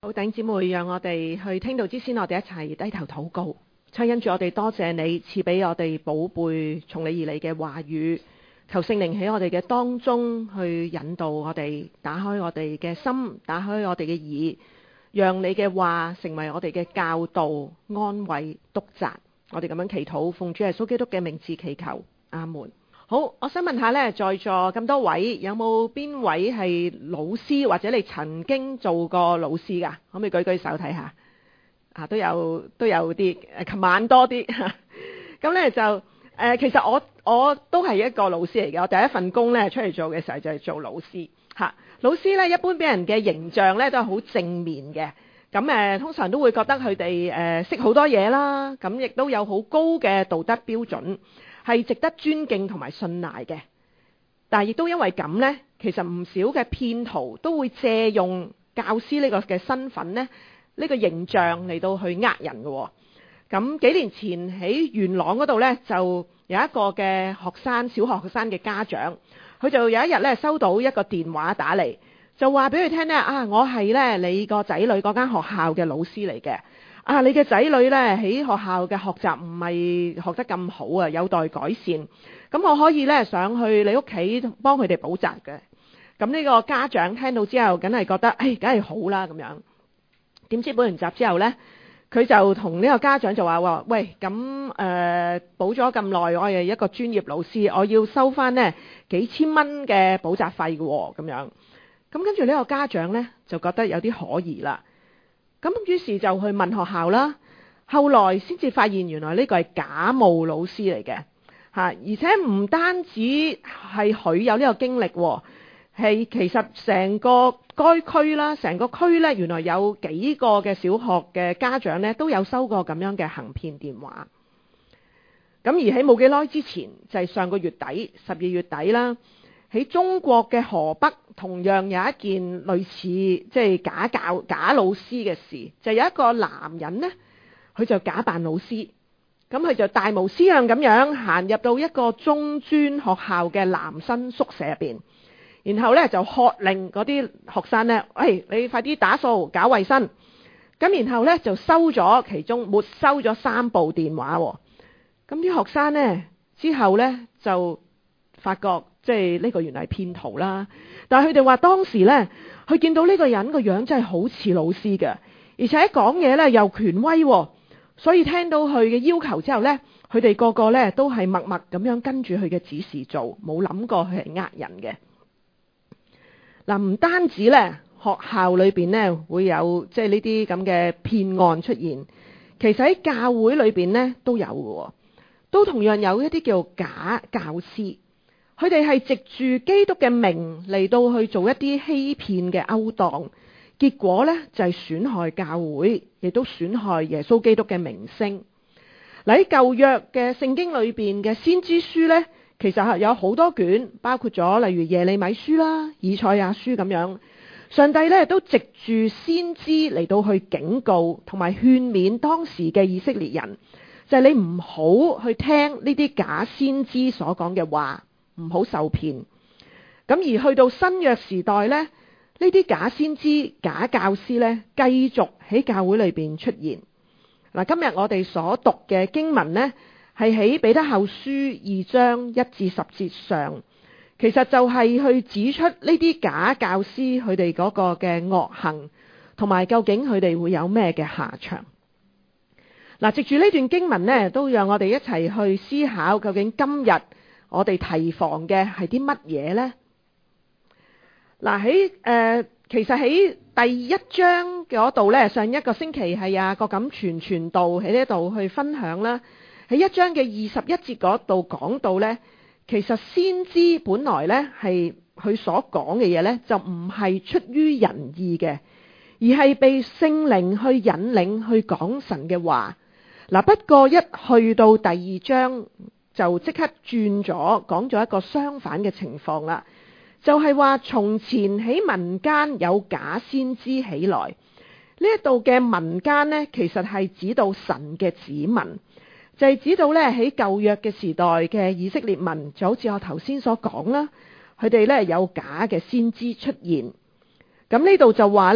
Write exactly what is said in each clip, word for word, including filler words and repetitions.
好，弟兄姊妹，讓我哋去聽道之先，我哋一齊低頭禱告。親因住我哋多謝你賜俾我哋寶貝從你而嚟嘅話語，求聖靈喺我哋嘅當中去引導我哋，打開我哋嘅心，打開我哋嘅耳，讓你嘅話成為我哋嘅教導、安慰、督責。我哋咁樣祈禱，奉主耶穌基督嘅名字祈求，阿門。好，我想問下呢，在座咁多位，有冇邊位係老師，或者你曾經做過老師噶？可唔可以舉舉手睇下？啊，都有都有啲，誒，琴晚多啲。咁呢就誒、呃，其實我我都係一個老師嚟嘅。我第一份工呢，出嚟做嘅時候就係做老師嚇、啊。老師呢，一般俾人嘅形象呢，都係好正面嘅。咁誒、呃，通常都會覺得佢哋誒識好多嘢啦。咁亦都有好高嘅道德標準，係值得尊敬同埋信賴嘅。但係亦都因為咁呢，其實唔少嘅騙徒都會借用教師呢個嘅身份呢，呢個形象嚟到去呃人嘅。咁幾年前喺元朗嗰度呢，就有一個嘅學生，小學學生嘅家長，佢就有一日呢收到一個電話打嚟，就話俾佢聽呢：「啊，我係呢你個仔女嗰間學校嘅老師嚟嘅。啊，你嘅仔女呢喺學校嘅學習唔係學得咁好啊，有待改善。咁我可以呢上去你屋企幫佢哋補習嘅。」咁呢個家長聽到之後，梗係覺得，誒，梗係好啦咁樣。點知補完習之後呢，佢就同呢個家長就話：話喂，咁誒補咗咁耐，我係一個專業老師，我要收翻呢幾千蚊嘅補習費嘅喎，咁樣。咁跟住呢個家長呢，就覺得有啲可疑啦。咁於是就去問學校啦。後來先至發現原來呢個係假冒老師嚟嘅嚇，而且唔單止係佢有呢個經歷喎，係其實成個該區啦，成個區呢，原來有幾個嘅小學嘅家長呢都有收過咁樣嘅行騙電話。咁而喺冇幾耐之前，就係上個月底十二月底啦，喺中國嘅河北同樣有一件類似即係假教假老師嘅事，就有一個男人呢，佢就假扮老師，咁佢就大模斯樣咁樣行入到一個中專學校嘅男生宿舍入邊。然後咧就喝令嗰啲學生咧，喂，你快啲打掃搞衛生。咁然後咧就收咗其中沒收咗三部電話。咁啲學生咧之後咧就發覺即係呢個原來係騙徒啦。但係佢哋話當時咧，佢見到呢個人個樣真係好似老師嘅，而且講嘢咧又權威，所以聽到佢嘅要求之後咧，佢哋個個咧都係默默咁樣跟住佢嘅指示做，冇諗過佢係呃人嘅。嗱，唔單止咧，學校裏邊咧會有即係呢啲咁嘅騙案出現，其實喺教會裏邊咧都有嘅，都同樣有一啲叫假教師，佢哋係藉住基督嘅名嚟到去做一啲欺騙嘅勾當，結果咧就係損害教會，亦都損害耶穌基督嘅名聲。嗱，喺舊約嘅聖經裏邊嘅先知書咧，其實係有好多卷，包括咗例如耶利米書啦、以賽亞書咁樣。上帝咧都藉住先知嚟到去警告同埋勸勉當時嘅以色列人，就係你唔好去聽呢啲假先知所講嘅話，唔好受騙。咁而去到新約時代咧，呢啲假先知、假教師咧，繼續喺教會裏邊出現。嗱，今日我哋所讀嘅經文呢，係喺彼得後書二章一至十節上，其實就係去指出呢啲假教師佢哋嗰個嘅惡行，同埋究竟佢哋會有咩嘅下場。嗱，藉住呢段經文呢，都讓我哋一齊去思考，究竟今日我哋提防嘅係啲乜嘢呢？嗱，喺誒，其實喺第一章嗰度呢，上一個星期係啊郭錦全傳道喺呢度去分享啦。喺一章嘅二十一節嗰度講到呢，其實先知本來呢係佢所講嘅嘢呢，就唔係出於人意嘅，而係被聖靈去引領去講神嘅話。嗱，不過一去到第二章就即刻轉咗，講咗一個相反嘅情況啦，就係話從前喺民間有假先知起來。呢一度嘅民間呢，其實係指到神嘅子民。就係指到咧喺舊約嘅時代嘅以色列民，就好似我頭先所講啦，佢哋咧有假嘅先知出現。咁呢度就話咧，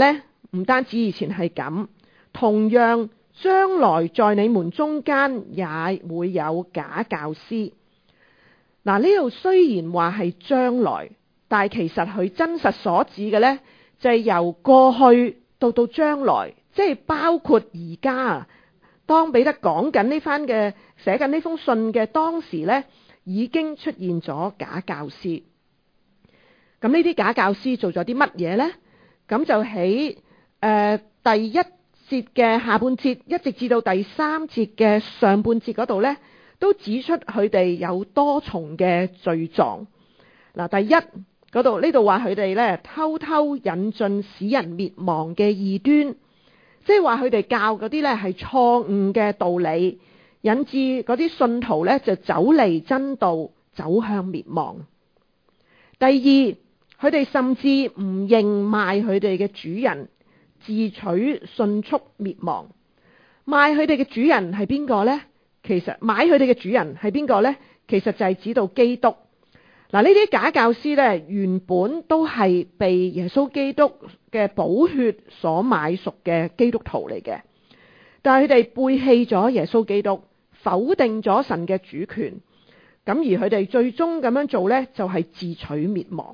唔單止以前係咁，同樣將來在你們中間也會有假教師。嗱，呢度雖然話係將來，但係其實佢真實所指嘅呢，就係由過去到到將來，即係包括而家啊。當彼得講緊呢番嘅寫緊呢封信嘅當時呢，已經出現咗假教師。咁呢啲假教師做咗啲乜嘢呢？咁就喺誒、呃、第一節嘅下半節，一直至到第三節嘅上半節嗰度呢，都指出佢哋有多重嘅罪狀。嗱，第一嗰度呢度話佢哋呢偷偷引進使人滅亡嘅異端。即係話佢哋教嗰啲呢係錯誤嘅道理，引致嗰啲信徒呢就走離真道，走向滅亡。第二，佢哋甚至唔認賣佢哋嘅主人，自取迅速滅亡。賣佢哋嘅主人係邊個呢？其實買佢哋嘅主人係邊個呢？其實就係指到基督。嗱，呢啲假教師呢，原本都係被耶穌基督嘅寶血所買贖嘅基督徒嚟嘅，但係佢哋背棄咗耶穌基督，否定咗神嘅主權，咁而佢哋最終咁樣做呢，就係自取滅亡。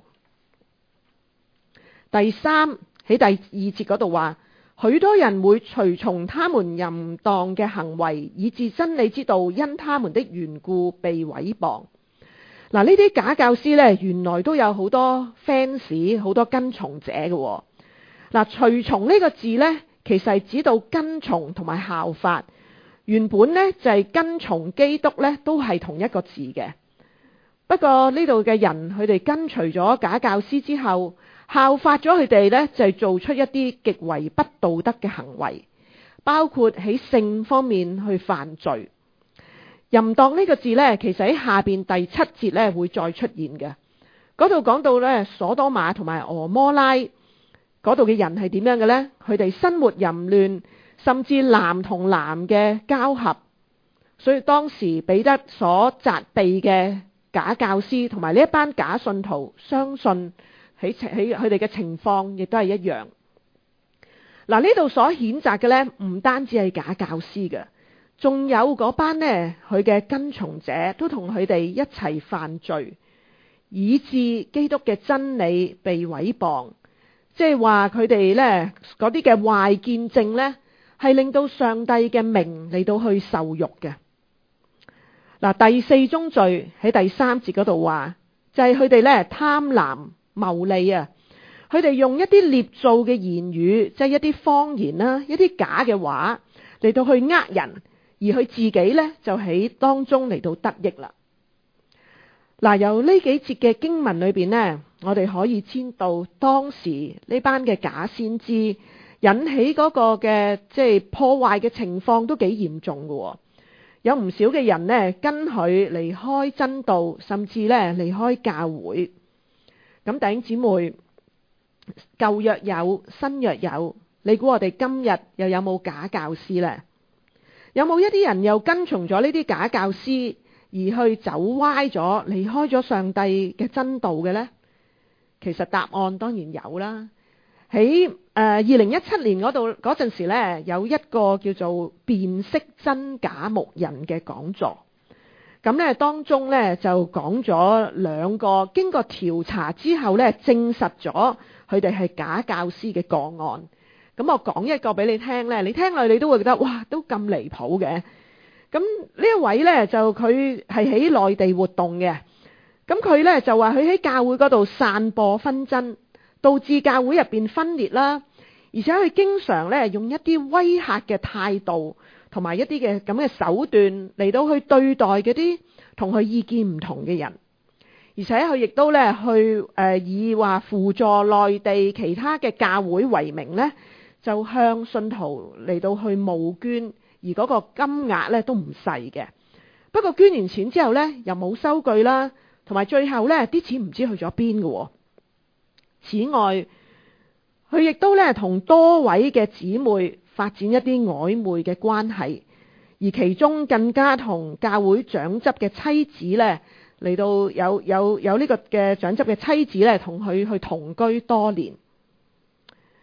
第三，喺第二節嗰度話，許多人會隨從他們淫蕩嘅行為，以致真理之道因他們的緣故被毀謗。嗱，呢啲假教師呢，原來都有好多 fans， 好多跟從者嘅。嗱，隨從呢個字呢，其實係指到跟從同埋效法。原本呢，就係跟從基督呢，都係同一個字嘅。不過呢度嘅人，佢哋跟隨咗假教師之後，效法咗佢哋呢，就係做出一啲極為不道德嘅行為，包括喺性方面去犯罪。淫蕩呢個字呢，其實喺下邊第七節呢會再出現嘅。嗰度講到呢，所多瑪同埋俄摩拉嗰度嘅人係點樣嘅呢？佢哋生活淫亂，甚至男同男嘅交合。所以當時彼得所責備嘅假教師同埋呢一班假信徒，相信喺喺佢哋嘅情況亦都係一樣。嗱，呢度所譴責嘅呢，唔單止係假教師嘅。仲有嗰班呢，佢嘅跟從者都同佢哋一齊犯罪，以致基督嘅真理被毀謗。即係話佢哋呢嗰啲嘅壞見證呢，係令到上帝嘅名嚟到去受辱嘅。嗱，第四宗罪喺第三節嗰度話，就係佢哋呢貪婪牟利啊！佢哋用一啲捏造嘅言語，即係一啲謊言啦，一啲假嘅話嚟到去呃人。而佢自己呢，就喺當中嚟到得益啦。嗱，由呢幾節嘅經文裏邊呢，我哋可以知道當時呢班嘅假先知引起嗰個嘅即係破壞嘅情況都幾嚴重嘅。有唔少嘅人呢，跟佢離開真道，甚至呢離開教會。咁弟兄姊妹，舊約有，新約有，你估我哋今日又有冇假教師呢？有冇一啲人又跟從咗呢啲假教師而去走歪咗，離開咗上帝嘅真道嘅呢？其實答案當然有啦。喺誒二零一七年嗰度嗰陣時呢，有一個叫做辨識真假牧人嘅講座。咁呢當中呢，就講咗兩個經過調查之後呢，證實咗佢哋係假教師嘅個案。咁我講一個俾你聽呢，你聽落你都會覺得哇，都咁離譜嘅。咁呢一位呢，就佢係喺內地活動嘅。咁佢呢，就話佢喺教會嗰度散播紛爭，導致教會入邊分裂啦。而且佢經常呢，用一啲威嚇嘅態度同埋一啲嘅咁嘅手段嚟到去對待嗰啲同佢意見唔同嘅人。而且佢亦都呢，去誒以話輔助內地其他嘅教會為名呢，就向信徒嚟到去募捐，而嗰個金額咧都唔細嘅。不過捐完錢之後咧，又冇收據啦，同埋最後咧啲錢唔知去咗邊嘅。此外，佢亦都咧同多位嘅姊妹發展一啲曖昧嘅關係，而其中更加同教會長執嘅妻子咧嚟到有有有呢個嘅長執嘅妻子咧同佢去同居多年。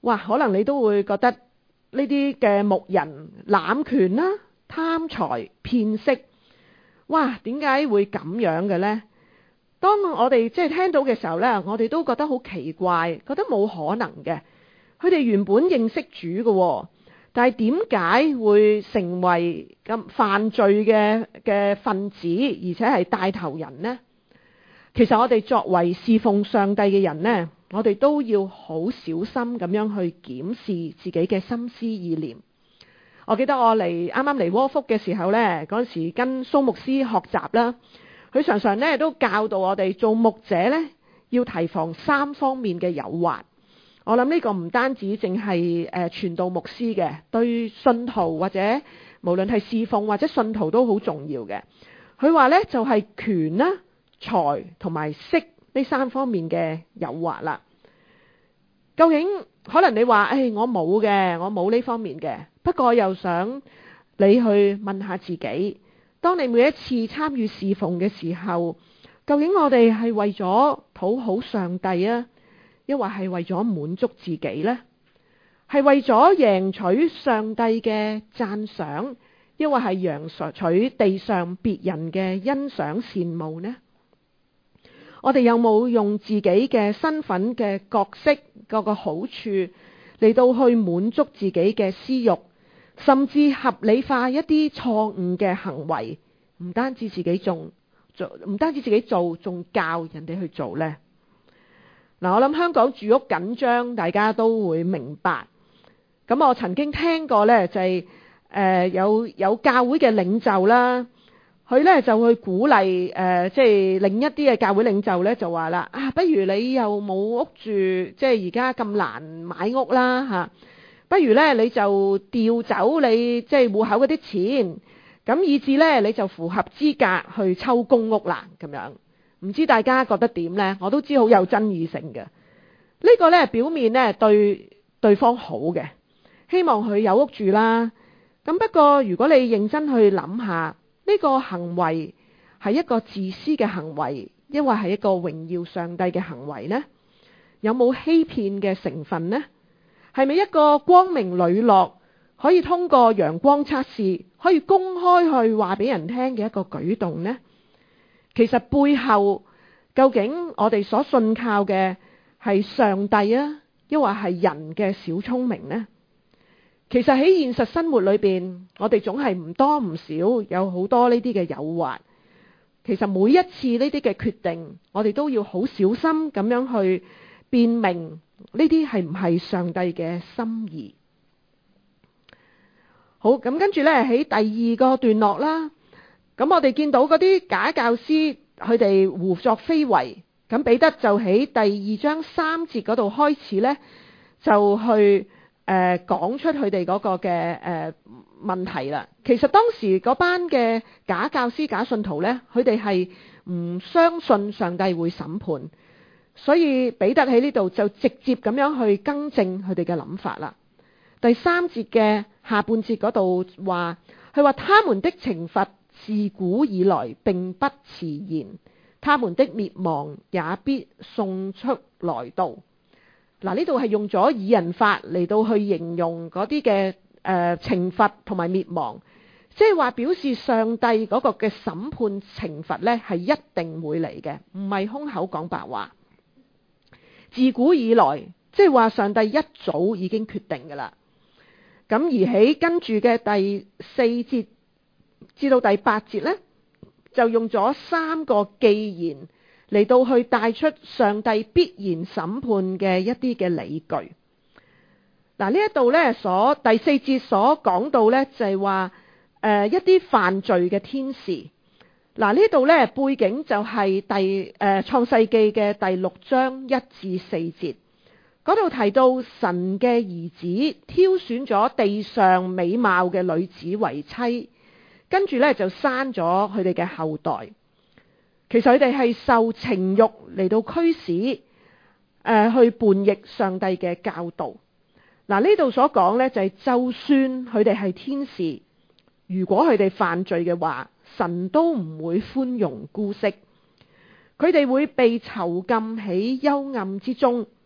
哇，可能你都會覺得呢啲嘅牧人濫權啦、貪財騙色，哇，點解會咁樣嘅呢？當我哋即係聽到嘅時候呢，我哋都覺得好奇怪，覺得冇可能嘅。佢哋原本認識主嘅，但係點解會成為咁犯罪嘅嘅分子，而且係帶頭人呢？其實我哋作為侍奉上帝嘅人呢，我哋都要好小心咁樣去檢視自己嘅心思意念。我記得我嚟啱啱嚟窩福嘅時候呢，嗰陣時跟蘇牧師學習啦，佢常常呢都教導我哋做牧者呢，要提防三方面嘅誘惑。我諗呢個唔單止淨係誒傳道牧師嘅，對信徒或者無論係侍奉或者信徒都好重要嘅。佢話呢就係權啦、財同埋色呢三方面嘅誘惑啦。究竟可能你話誒我冇嘅，我冇呢方面嘅。不過又想你去問下自己，當你每一次參與侍奉嘅時候，究竟我哋係為咗討好上帝啊，抑或係為咗滿足自己呢？係為咗贏取上帝嘅讚賞，抑或係贏取地上別人嘅欣賞羨慕呢？我哋有冇用自己嘅身份嘅角色嗰個好處嚟到去滿足自己嘅私欲，甚至合理化一啲錯誤嘅行為？唔單止自己做，唔單止自己做，仲教人哋去做呢？嗱，我諗香港住屋緊張，大家都會明白。咁我曾經聽過呢，就係、是、誒、呃、有有教會嘅領袖啦，佢呢就去鼓勵誒、呃，即係另一啲嘅教會領袖呢，就話啦，啊，不如你又冇屋住，即係而家咁難買屋啦嚇、啊，不如呢，你就調走你即係戶口嗰啲錢，咁以至呢，你就符合資格去抽公屋啦咁樣。唔知大家覺得點呢？我都知好有爭議性嘅。呢、這個呢，表面呢對對方好嘅，希望佢有屋住啦。咁不過如果你認真去諗下，呢、這個行為係一個自私嘅行為，抑或係一個榮耀上帝嘅行為呢？有冇欺騙嘅成分呢？係咪一個光明磊落，可以通過陽光測試，可以公開去話俾人聽嘅一個舉動呢？其實背後究竟我哋所信靠嘅係上帝啊，抑或係人嘅小聰明呢？其實喺現實生活裏邊，我哋總係唔多唔少有好多呢啲嘅誘惑。其實每一次呢啲嘅決定，我哋都要好小心咁樣去辨明呢啲係唔係上帝嘅心意。好，咁跟住呢，喺第二個段落啦。咁我哋見到嗰啲假教師，佢哋胡作非為，咁彼得就喺第二章三節嗰度開始呢，就去誒、呃、講出佢哋嗰個嘅誒、呃、問題啦。其實當時嗰班嘅假教師、假信徒呢，佢哋係唔相信上帝會審判，所以彼得喺呢度就直接咁樣去更正佢哋嘅諗法啦。第三節嘅下半節嗰度話，佢話他們的懲罰自古以來並不遲延，他們的滅亡也必送出來到。嗱，呢度係用咗擬人法嚟到去形容嗰啲嘅誒懲罰同埋滅亡，即係話表示上帝嗰個嘅審判懲罰呢係一定會嚟嘅，唔係空口講白話。自古以來，即係話上帝一早已經決定㗎喇。咁而喺跟住嘅第四節至到第八節呢，就用咗三個既然嚟到去帶出上帝必然審判嘅一啲嘅理據。嗱，呢一度呢，所第四節所講到呢，就係話誒一啲犯罪嘅天使。嗱，呢度呢，背景就係第誒、呃、創世記嘅第六章一至四節。嗰度提到神嘅兒子挑選咗地上美貌嘅女子為妻，跟住呢就生咗佢哋嘅後代。其實佢哋係受情慾嚟到驅使，誒、呃、去叛逆上帝嘅教導。嗱，呢度所講呢，就係、是，就算佢哋係天使，如果佢哋犯罪嘅話，神都唔會寬容姑息，佢哋會被囚禁喺幽暗之中。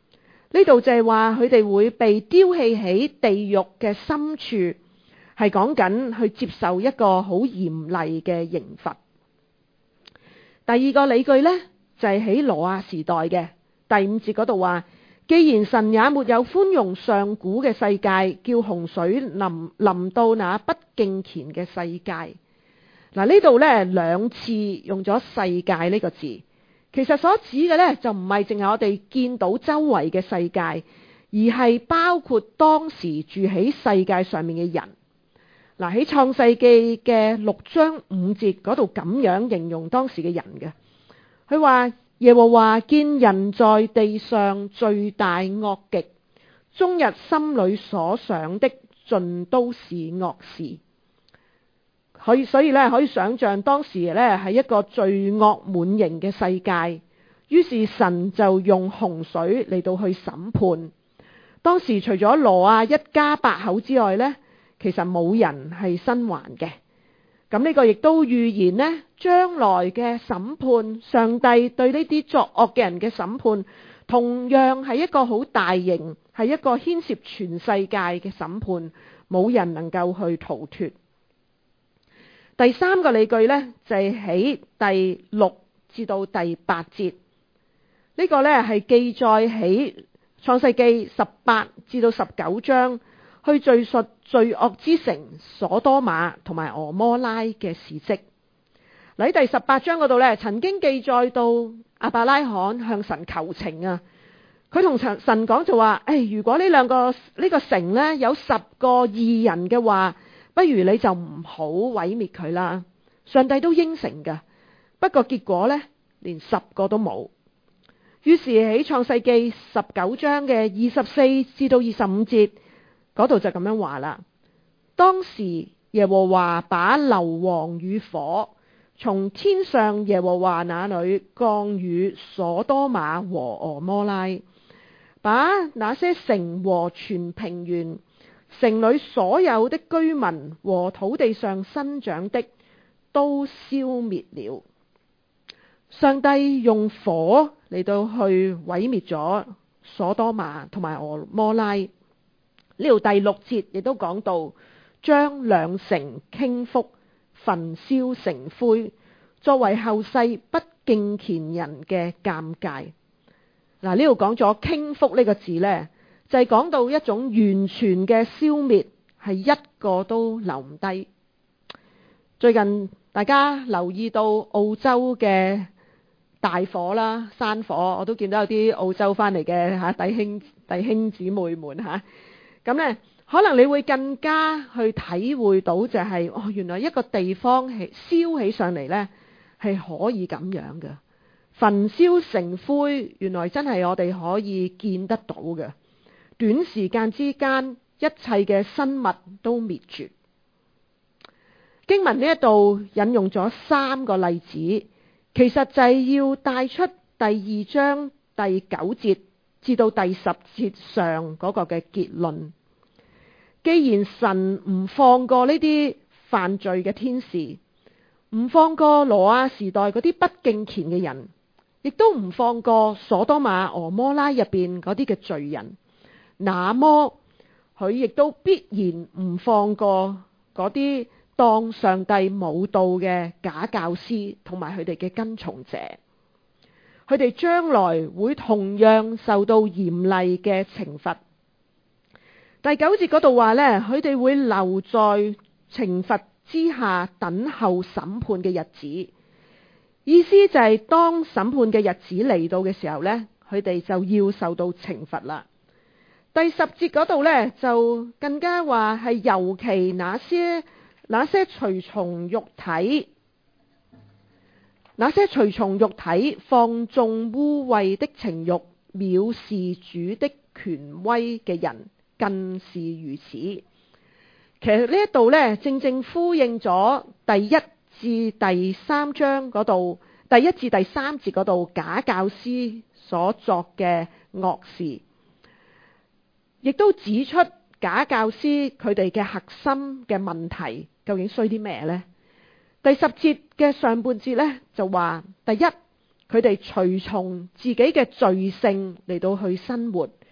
呢度就係話佢哋會被丟棄喺地獄嘅深處，係講緊去接受一個好嚴厲嘅刑罰。第二個理據呢，就係喺挪亞時代嘅第五節嗰度話，既然神也沒有寬容上古嘅世界，叫洪水臨臨到那不敬虔嘅世界。嗱，呢度呢兩次用咗世界呢個字，其實所指嘅呢，就唔係淨係我哋見到周圍嘅世界，而係包括當時住喺世界上面嘅人。嗱，喺創世記嘅六章五節嗰度咁樣形容當時嘅人嘅，佢話耶和華見人在地上罪大惡極，終日心裏所想的盡都是惡事。可以所以咧，可以想象當時咧係一個罪惡滿盈嘅世界，於是神就用洪水嚟到去審判。當時除咗挪亞一家八口之外呢，其實冇人係生還嘅。咁呢個亦都預言呢，將來嘅審判，上帝對呢啲作惡嘅人嘅審判，同樣係一個好大型，係一個牽涉全世界嘅審判，冇人能夠去逃脫。第三個理據呢，就係喺第六至到第八節，呢個呢係記載喺創世記十八至到十九章，去敘述罪惡之城所多瑪同埋俄摩拉嘅事蹟。喺第十八章嗰度呢，曾經記載到亞伯拉罕向神求情啊，佢同神神講就話：誒，如果呢兩個呢個城呢有十個義人嘅話，不如你就唔好毀滅佢啦。上帝都應承㗎，不過結果呢，連十個都冇。於是喺創世記十九章嘅二十四至到二十五節嗰度就咁樣話啦。當時耶和華把硫磺與火從天上耶和華那裏降與所多瑪和俄摩拉，把那些城和全平原，城裏所有的居民和土地上生長的都消滅了。上帝用火嚟到去毀滅咗所多瑪同埋俄摩拉。呢度第六節亦都講到，將兩城傾覆，焚燒成灰，作為後世不敬虔人嘅鑑戒。嗱，呢度講咗傾覆呢個字呢，就係講到一種完全嘅消滅，係一個都留唔低。最近大家留意到澳洲嘅大火啦、山火，我都見到有啲澳洲翻嚟嘅吓弟兄弟兄姊妹們吓，咁呢，可能你會更加去體會到就係哦，原來一個地方係燒起上嚟呢，係可以咁樣嘅，焚燒成灰，原來真係我哋可以見得到嘅。短時間之間，一切嘅生物都滅絕。經文呢一度引用咗三個例子，其實就係要帶出第二章第九節至到第十節上嗰個嘅結論。既然神唔放過呢啲犯罪嘅天使，唔放過挪亞時代嗰啲不敬虔嘅人，亦都唔放過所多瑪俄摩拉入邊嗰啲嘅罪人，那麼佢亦都必然唔放過嗰啲當上帝冇道嘅假教師同埋佢哋嘅跟從者，佢哋將來會同樣受到嚴厲嘅懲罰。第九節嗰度話呢，佢哋會留在懲罰之下等候審判嘅日子，意思就係當審判嘅日子嚟到嘅時候呢，佢哋就要受到懲罰啦。第十節嗰度呢，就更加話係尤其那些那些隨從肉體，那些隨從肉體放縱污穢的情慾，藐視主的權威嘅人，更是如此。其實呢一度呢，正正呼應咗第一至第三章嗰度，第一至第三節嗰度假教師所作嘅惡事，亦都指出假教師佢哋嘅核心嘅問題究竟衰啲咩呢？第十節嘅上半節呢，就話，第一，佢哋隨從自己嘅罪性嚟到去生活，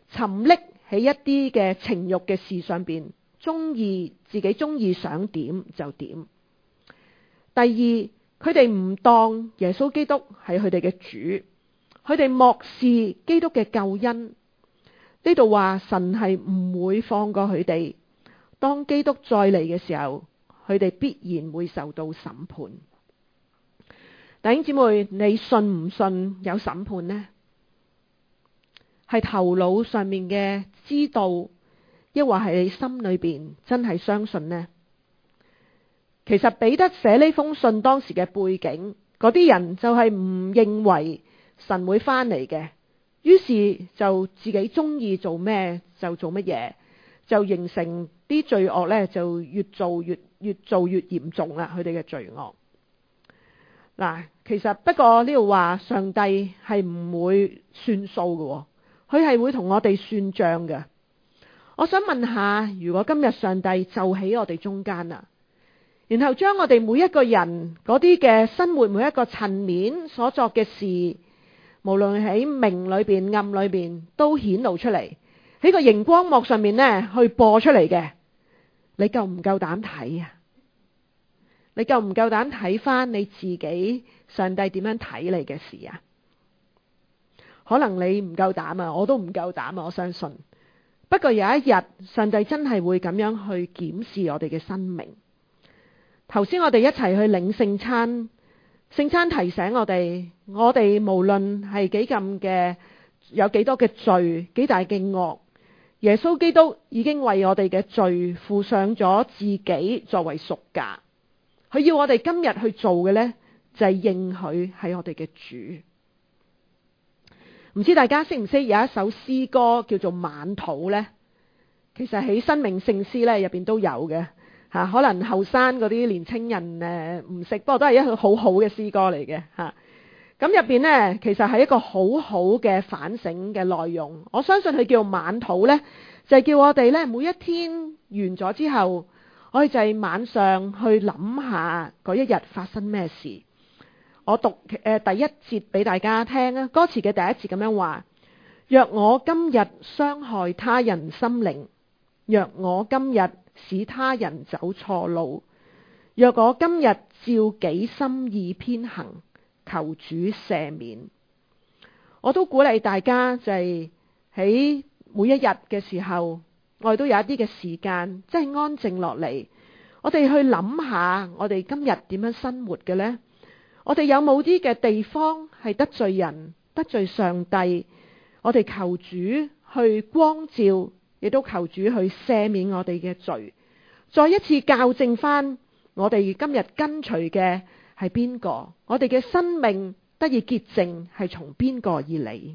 沉溺喺一啲嘅情慾嘅事上邊，中意自己中意想點就點。第二，佢哋唔當耶穌基督係佢哋嘅主，佢哋漠視基督嘅救恩。呢度話神係唔會放過佢哋，當基督再嚟嘅時候，佢哋必然會受到審判。弟兄姊妹，你信唔信有審判呢？係頭腦上面嘅知道，抑或係你心裏邊真係相信呢？其實彼得寫呢封信當時嘅背景，嗰啲人就係唔認為神會翻嚟嘅，於是就自己中意做咩就做乜嘢，就形成啲罪惡呢，就越做越越做越嚴重啦。佢哋嘅罪惡嗱，其實不過呢度話上帝係唔會算數嘅，佢係會同我哋算賬嘅。我想問下，如果今日上帝就喺我哋中間啦，然後將我哋每一個人嗰啲嘅生活每一個層面所作嘅事，無論喺明裏邊暗裏邊都顯露出嚟，喺個熒光幕上面呢去播出嚟嘅，你夠唔夠膽睇啊？你夠唔夠膽睇翻你自己上帝點樣睇你嘅事啊？可能你唔夠膽啊，我都唔夠膽啊，我相信。不過有一日上帝真係會咁樣去檢視我哋嘅生命。頭先我哋一齊去領聖餐，聖餐提醒我哋，我哋無論係幾咁嘅有幾多嘅罪，幾大嘅惡，耶穌基督已經為我哋嘅罪付上咗自己作為贖價。佢要我哋今日去做嘅呢，就係認佢係我哋嘅主。唔知大家識唔識有一首詩歌叫做《晚禱》呢？其實喺生命聖詩呢入邊都有嘅吓，可能後生嗰啲年青人誒唔識，不過都係一個好好嘅詩歌嚟嘅吓。咁入邊呢，其實係一個好好嘅反省嘅內容。我相信佢叫晚禱呢，就係叫我哋呢每一天完咗之後，我哋就係晚上去諗下嗰一日發生咩事。我讀誒、呃、第一節俾大家聽啊，歌詞嘅第一節咁樣話：若我今日傷害他人心靈，若我今日使他人走錯路，若我今日照己心意偏行，求主赦免。我都鼓勵大家就係喺每一日嘅時候，我哋都有一啲嘅時間，即係安靜落嚟，我哋去諗下我哋今日點樣生活嘅呢？我哋有冇啲嘅地方係得罪人、得罪上帝？我哋求主去光照，亦都求主去赦免我哋嘅罪，再一次校正翻我哋今日跟隨嘅係邊個？我哋嘅生命得以潔淨係從邊個而嚟？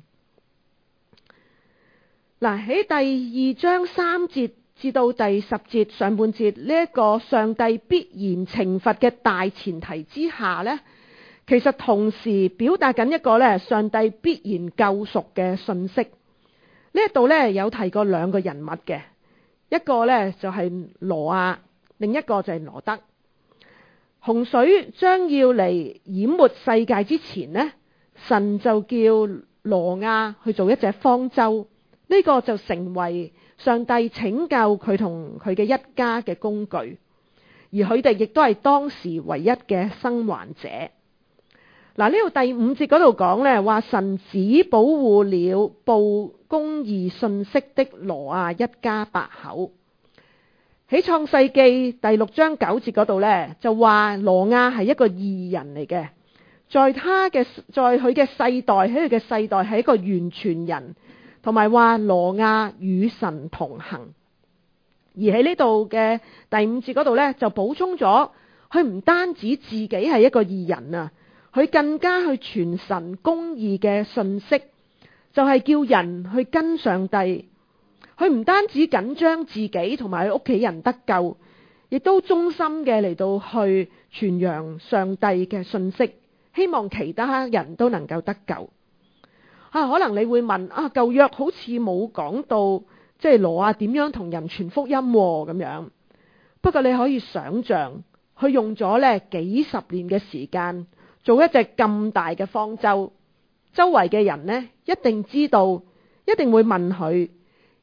嗱，喺第二章三節至到第十節上半節呢一個上帝必然懲罰嘅大前提之下呢，其實同時表達緊一個咧上帝必然救贖嘅信息。呢一度咧有提過兩個人物嘅，一個咧就係挪亞，另一個就係羅德。洪水將要嚟淹沒世界之前呢，神就叫挪亞去做一隻方舟，呢個就成為上帝拯救佢同佢嘅一家嘅工具，而佢哋亦都係當時唯一嘅生還者。嗱，呢度第五節嗰度講呢，話神只保護了報公義信息的挪亞一家八口。喺創世記第六章九節嗰度呢，就話挪亞係一個義人嚟嘅，在他嘅在佢嘅世代，喺佢嘅世代係一個完全人，同埋話挪亞與神同行。而喺呢度嘅第五節嗰度呢，就補充咗，佢唔單止自己係一個義人啊，佢更加去傳神公義嘅信息，就係叫人去跟上帝。佢唔單止緊張自己同埋佢屋企人得救，亦都忠心嘅嚟到去傳揚上帝嘅信息，希望其他人都能夠得救。啊，可能你會問啊，舊約好似冇講到即係挪亞點樣同人傳福音咁樣。不過你可以想象，佢用咗咧幾十年嘅時間做一隻咁大嘅方舟，周圍嘅人呢，一定知道，一定會問佢。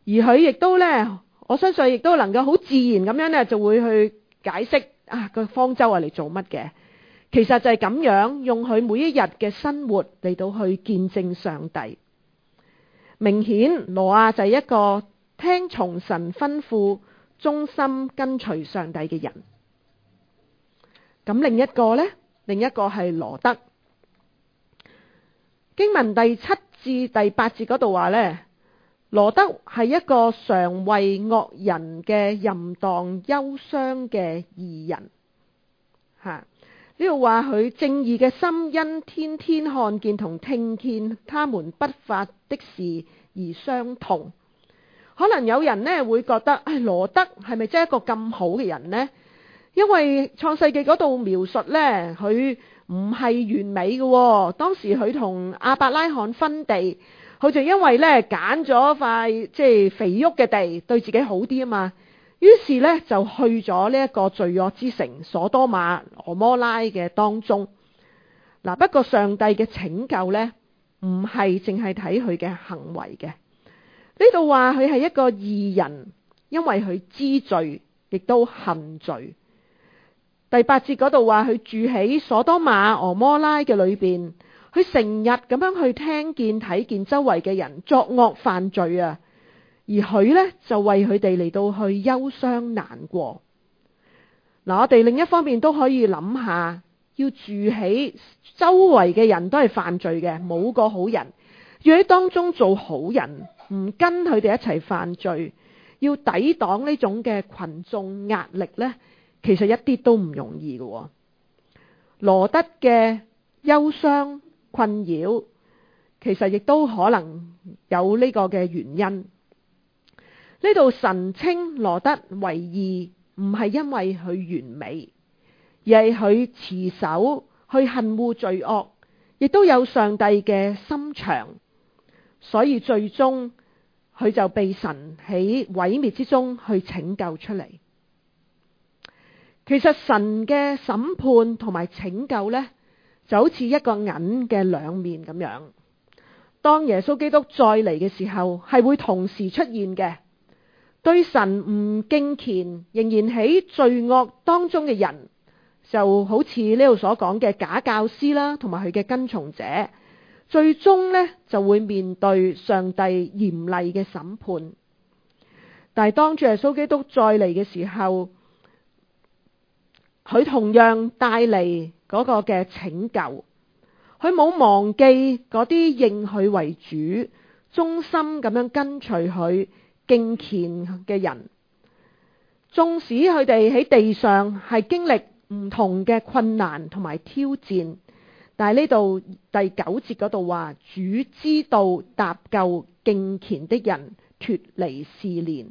而佢亦都呢，我相信亦都能夠好自然咁樣呢，就會去解釋啊個方舟係嚟做乜嘅。其實就係咁樣用佢每一日嘅生活嚟到去見證上帝。明顯挪亞就係一個聽從神吩咐、忠心跟隨上帝嘅人。咁另一個呢，另一個係羅德。經文第七至第八節嗰度話呢，羅德係一個常為惡人嘅淫蕩憂傷嘅義人。吓，呢度話佢正義嘅心因天天看見同聽見他們不法的事而傷痛。可能有人呢會覺得，唉，羅德係咪真係一個咁好嘅人呢？因為創世記嗰度描述呢，佢唔係完美嘅喎。當時佢同亞伯拉罕分地，佢就因為呢揀咗塊即係肥沃嘅地，對自己好啲啊嘛。於是呢，就去咗呢一個罪惡之城所多瑪、蛾摩拉嘅當中。嗱，不過上帝嘅拯救呢，唔係淨係睇佢嘅行為嘅。呢度話佢係一個義人，因為佢知罪，亦都恨罪。第八節嗰度話佢住喺所多瑪、蛾摩拉嘅裏邊，佢成日咁樣去聽見、睇見周圍嘅人作惡犯罪啊，而佢呢，就為佢哋嚟到去憂傷難過。嗱，我哋另一方面都可以諗下，要住喺周圍嘅人都係犯罪嘅，冇個好人，要喺當中做好人，唔跟佢哋一齊犯罪，要抵擋呢種嘅群眾壓力呢，其實一啲都唔容易嘅。羅德嘅憂傷困擾，其實亦都可能有呢個嘅原因。呢度神稱羅德為義，唔係因為佢完美，而係佢持守，去恨惡罪惡，亦都有上帝嘅心腸，所以最終佢就被神喺毀滅之中去拯救出嚟。其實神嘅審判同埋拯救呢，就好似一個銀嘅兩面咁樣。當耶穌基督再嚟嘅時候，係會同時出現嘅。對神唔敬虔，仍然喺罪惡當中嘅人，就好似呢度所講嘅假教師啦，同埋佢嘅跟從者，最終呢就會面對上帝嚴厲嘅審判。但係當主耶穌基督再嚟嘅時候，佢同樣帶嚟嗰個嘅拯救，佢冇忘記嗰啲認佢為主、忠心咁樣跟隨佢、敬虔嘅人。縱使佢哋喺地上係經歷唔同嘅困難同埋挑戰，但係呢度第九節嗰度話，主知道搭救敬虔的人脫離試煉。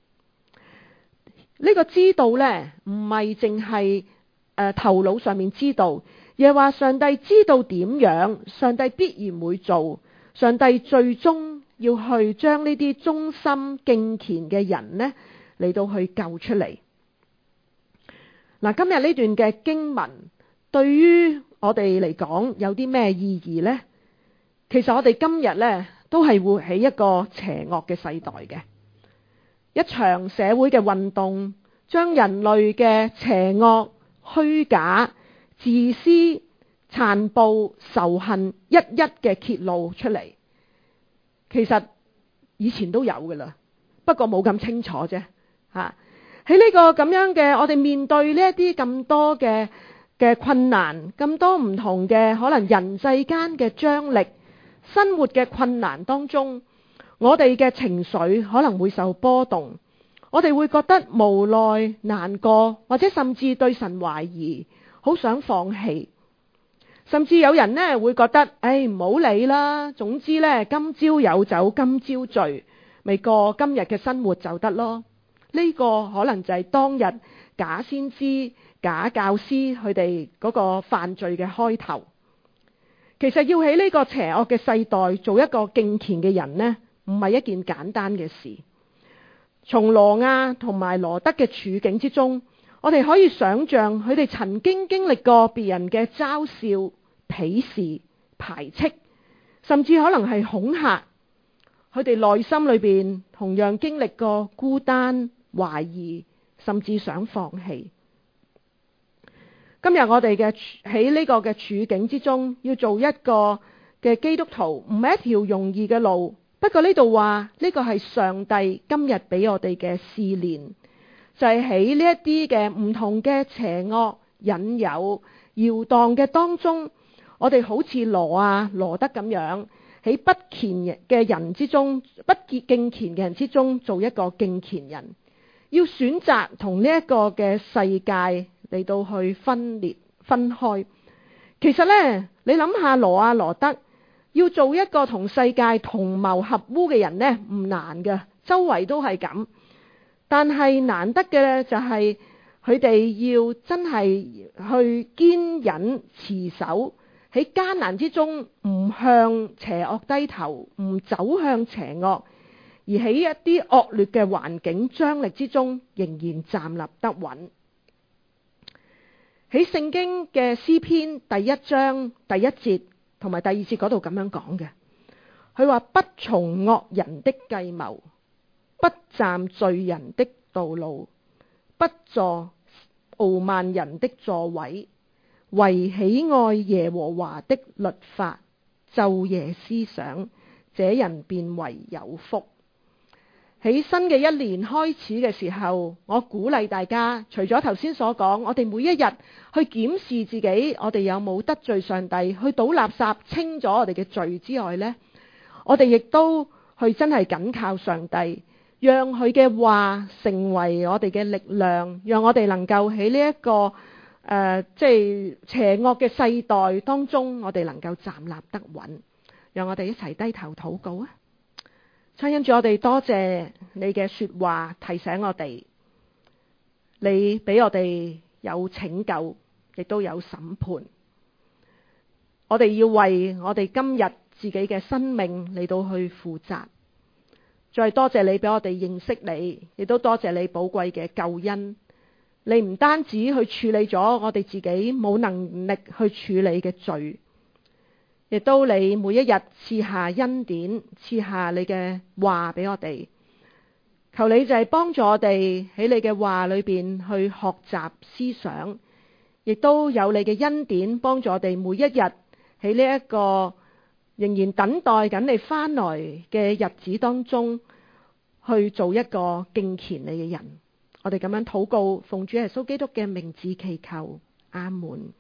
呢、這個知道呢，唔係淨係誒頭腦上面知道，而係話上帝知道點樣，上帝必然會做，上帝最終要去將呢啲忠心敬虔嘅人呢嚟到去救出嚟。嗱，今日呢段嘅經文對於我哋嚟講有啲咩意義呢？其實我哋今日呢都係活喺一個邪惡嘅世代嘅，一場社會嘅運動，將人類嘅邪惡、虛假、自私、殘暴、仇恨一一嘅揭露出嚟。其實以前都有㗎喇，不過冇咁清楚啫。吓，喺呢個咁樣嘅，我哋面對呢一啲咁多嘅嘅困難，咁多唔同嘅可能人際間嘅張力，生活嘅困難當中，我哋嘅情緒可能會受波動，我哋會覺得無奈、難過，或者甚至對神懷疑，好想放棄。甚至有人呢會覺得，唉，唔好理啦，總之呢，今朝有酒今朝醉，咪過今日嘅生活就得咯。呢個可能就係當日假先知、假教師佢哋嗰個犯罪嘅開頭。其實要喺呢個邪惡嘅世代做一個敬虔嘅人呢，唔係一件簡單嘅事。從挪亞同埋羅德嘅處境之中，我哋可以想象佢哋曾經經歷過別人嘅嘲笑、鄙視、排斥，甚至可能係恐嚇。 佢哋內心裏邊同樣經歷過孤單、懷疑，甚至想放棄。今日我哋嘅喺呢個嘅處境之中，要做一個嘅基督徒，唔係一條容易嘅路。不過呢度話呢個係上帝今日俾我哋嘅試煉，就係喺呢一啲嘅唔同嘅邪惡引誘搖蕩嘅當中，我哋好似羅啊羅德咁樣，喺不虔嘅人之中，不敬虔嘅人之中，做一個敬虔人，要選擇同呢一個嘅世界嚟到去分裂分開。其實呢，你諗下羅啊羅德要做一個同世界同謀合污嘅人呢，唔難嘅，周圍都係咁。但係難得嘅呢，就係佢哋要真係去堅忍持守，喺艱難之中唔向邪惡低頭，唔走向邪惡，而喺一啲惡劣嘅環境張力之中，仍然站立得穩。喺聖經嘅詩篇第一章第一節同埋第二節嗰度咁樣講嘅，佢話不從惡人的計謀，不站罪人的道路，不坐傲慢人的座位，惟喜愛耶和華的律法，晝夜思想，這人便為有福。喺新嘅一年開始嘅時候，我鼓勵大家，除咗頭先所講，我哋每一日去檢視自己，我哋有冇得罪上帝，去倒垃圾清咗我哋嘅罪之外呢，我哋亦都去真係緊靠上帝，讓佢嘅話成為我哋嘅力量，讓我哋能夠喺呢一個誒即係邪惡嘅世代當中，我哋能夠站立得穩。讓我哋一齊低頭禱告啊！親恩主，我哋多謝你嘅說話提醒我哋，你俾我哋有拯救，亦都有審判。我哋要為我哋今日自己嘅生命嚟到去負責。再多謝你俾我哋認識你，亦都多謝你寶貴嘅救恩。你唔單止去處理咗我哋自己冇能力去處理嘅罪，亦都你每一日賜下恩典，賜下你嘅話俾我哋。求你就係幫助我哋喺你嘅話裏邊去學習思想，亦都有你嘅恩典幫助我哋每一日喺呢一個仍然等待緊你翻來嘅日子當中，去做一個敬虔你嘅人。我哋咁樣禱告，奉主耶穌基督嘅名字祈求，阿門。